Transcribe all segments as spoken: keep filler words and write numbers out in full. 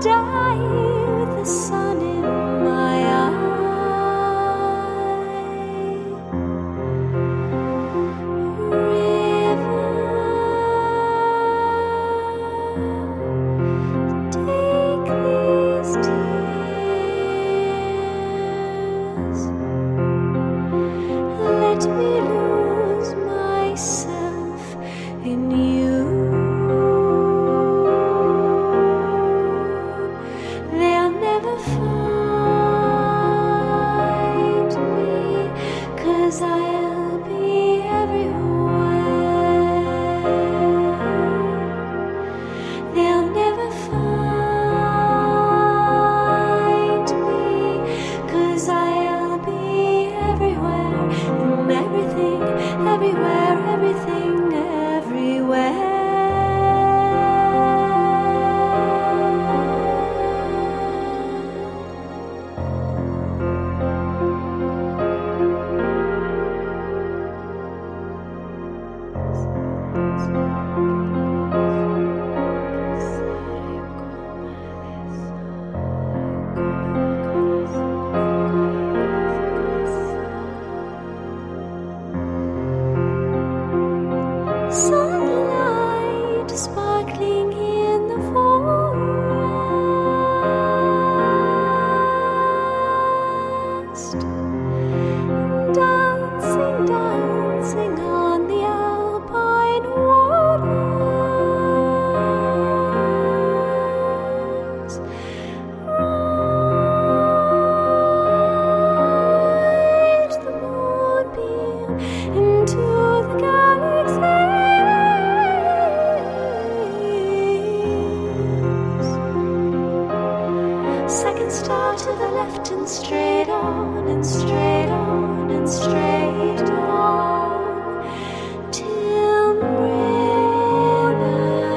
die with the sun in my eye. River, take these tears. Let me lose myself in you. They'll never find me, 'cause I'll be everywhere. They'll never find me, 'cause I'll be everywhere, in everything, everywhere, everything, everywhere. Sunlight sparkling in the forest, dancing, dancing on the alpine waters. Ride the moonbeam into the galaxies. Second star to the left and straight on and straight on and straight on till river.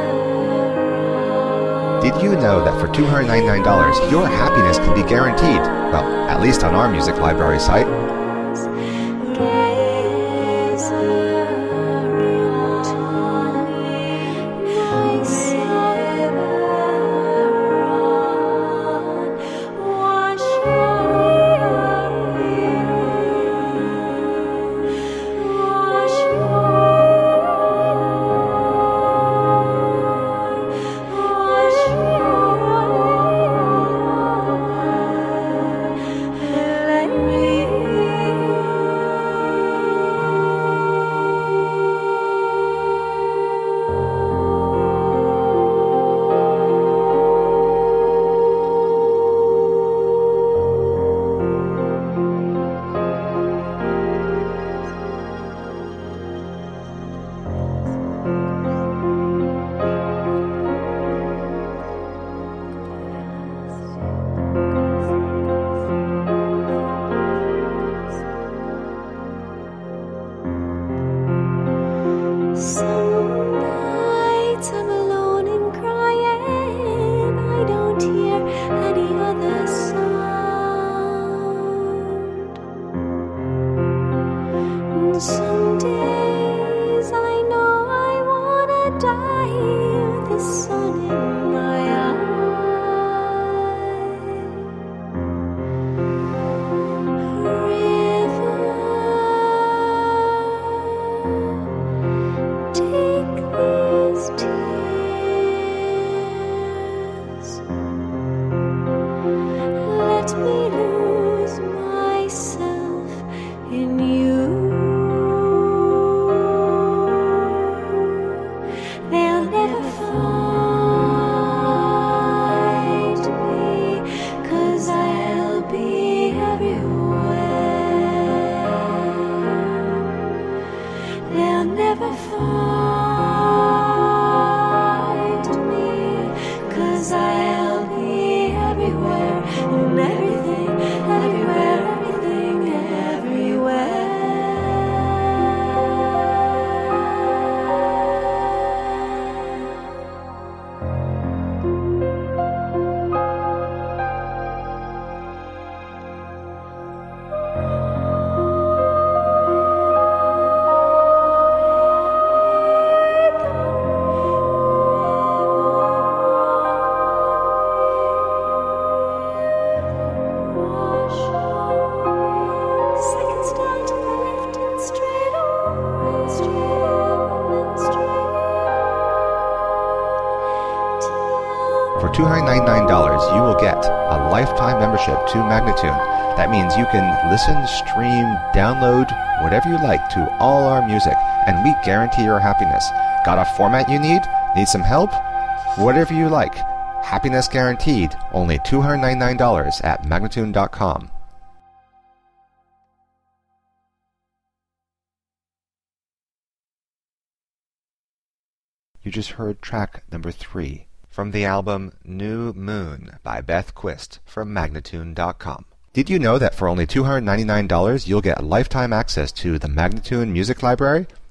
Did you know that for two hundred ninety-nine dollars, your happiness can be guaranteed? Well, at least on our music library site. Gaze around myself on, wash away, wash away, wash away. Let me For two hundred ninety-nine dollars, you will get a lifetime membership to Magnatune. That means you can listen, stream, download, whatever you like to all our music, and we guarantee your happiness. Got a format you need? Need some help? Whatever you like. Happiness guaranteed. Only two hundred ninety-nine dollars at Magnatune dot com. You just heard track number three from the album New Moon by Beth Quist from Magnatune dot com. Did you know that for only two hundred ninety-nine dollars you'll get lifetime access to the Magnatune Music Library?